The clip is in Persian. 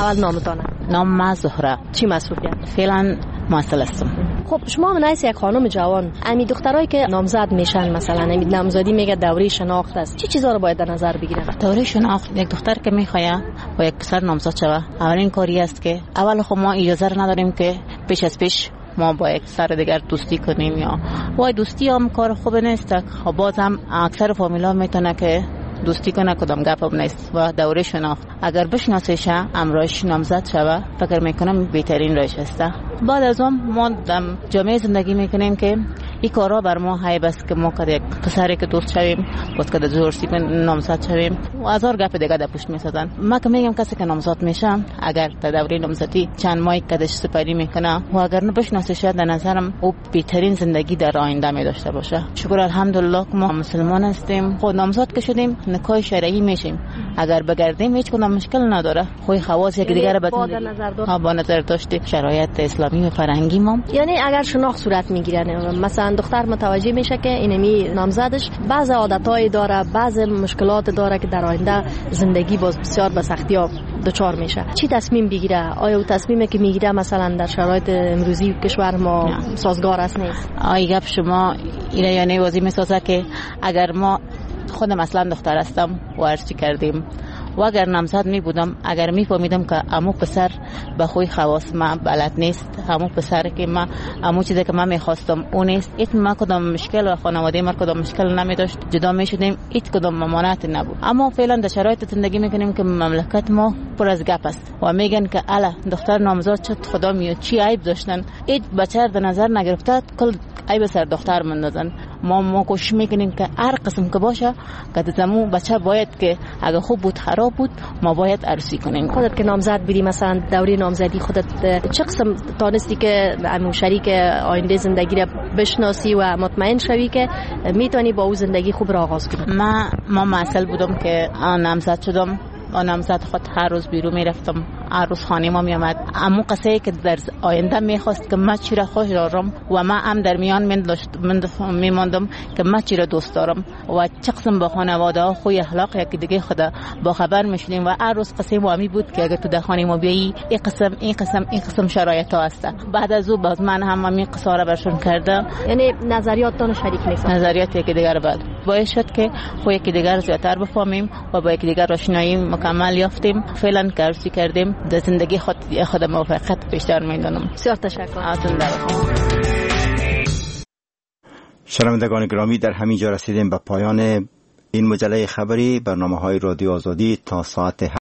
اول نامتانه؟ نام ما زهره. چی مسئولیت؟ فعلا معسل هستم. خب شما من از یک خانم جوان، امی دخترایی که نامزد میشن، مثلا امی نامزدی میگه دوره شناخت است، چه چیزا رو باید در نظر بگیرن؟ دوره شناخت، یک دختر که میخواد با یک پسر نامزد شوه، اولین کاری است که اول خب ما اجازه نداریم که پیش از پیش ما با یک سر دیگر دوستی کنیم، یا وای دوستی هم کار خوب نیست. خب بازم اکثر فامیلا میتونه که دوستی کنه، کدام گپ نیست. و دوره شناخت اگر بشناسیش امروز نامزد شوه، فکر میکنم بهترین روش است. بعد از اون ما در جامعه زندگی میکنیم که این کارا بر ما عیب است که ما که یک پسری که دوست شویم، باز که دوستی کنیم نامزد شویم و هزار گپ دیگه در پشت میسازن. ما که میگم کسی که نامزد میشه اگر در دوره نامزدی چند ماهی کدش سپری میکنه و اگر نبشناسیش، در نظرم او بهترین زندگی در آینده می داشته باشه. شکر الحمدلله که ما مسلمان هستیم، خود نامزد که شدیم نکاح شرعی میشیم، اگر بگردیم هیچ کدام مشکل نداره. خوی خواص یک دیگه رو با نظر داشته شرایط اسلامی و فرهنگی ما. یعنی اگر شناخت صورت میگیره، مثلا دختر متوجه میشه که اینمی نامزدش بعض عادتای داره، بعض مشکلات داره که در آینده زندگی باز بسیار به سختی‌ها دچار میشه، چی تصمیم بگیره؟ آیا او تصمیمی که میگیره مثلا در شرایط امروزی کشور ما سازگار است نیست؟ آیا گپ شما اینا یعنی وضعی میسازه که اگر ما خودم اصلا دختر هستم و هرچی کردیم و اگر نامزد می بودم، اگر می فهمیدم که امو پسر به خوی خواص ما بلد نیست، امو پسر که ما امو چیزی که من میخواستم اون نیست، ایت ما کدام مشکل و خانواده ما کدام مشکل نمی داشت، جدا می شدیم، ایت کدام ممانعت نبود. اما فعلا در شرایط زندگی میکنیم که مملکت ما پر از گپ است و میگن که الا دختر نامزد شد خدا میاد چی عیب داشتن، ایت بچه در نظر نگرفته کل عیب سر دختر مندازن. ما کوشش میکنیم که هر قسم که باشه که دمو بچه باید که اگه خوب بود خراب بود ما باید عروسی کنیم. خودت که نامزد بودی، مثلا دوره نامزدی خودت چه قسم تانستی که همون شریک آینده زندگی را بشناسی و مطمئن شوی که میتونی با او زندگی خوب را آغاز کنی؟ ما معسل بودم که نامزد شدم و نامزد خود هر روز بیرون میرفتم، هر روز خانه ما میامد. امو قصه که در آینده میخواست که من چی را خوش دارم و من هم در میان میماندم که من چی را دوست دارم و چه قسم با خانواده ها خوی اخلاق یکی دیگه خدا با خبر میشدیم و هر روز قصه ما می بود که اگر تو در خانه ما بیایی این قسم شرایط ها هست. بعد از او باز من هم این قصه را برشون کرده، یعنی نظریاتتون شریک میکنم، نظریات یکی دیگر بعد باعث شد که خو یکی دیگر زیادتر بفهمیم و با یکی دیگر آشنایی مکمل یافتیم. فعلا کارسی کردیم، در زندگی خود موفقیت بیشتر میدونم. بسیار تشکر. شنوندگان گرامی، در همین جا رسیدیم به پایان این مجله خبری برنامه‌های رادیو آزادی تا ساعت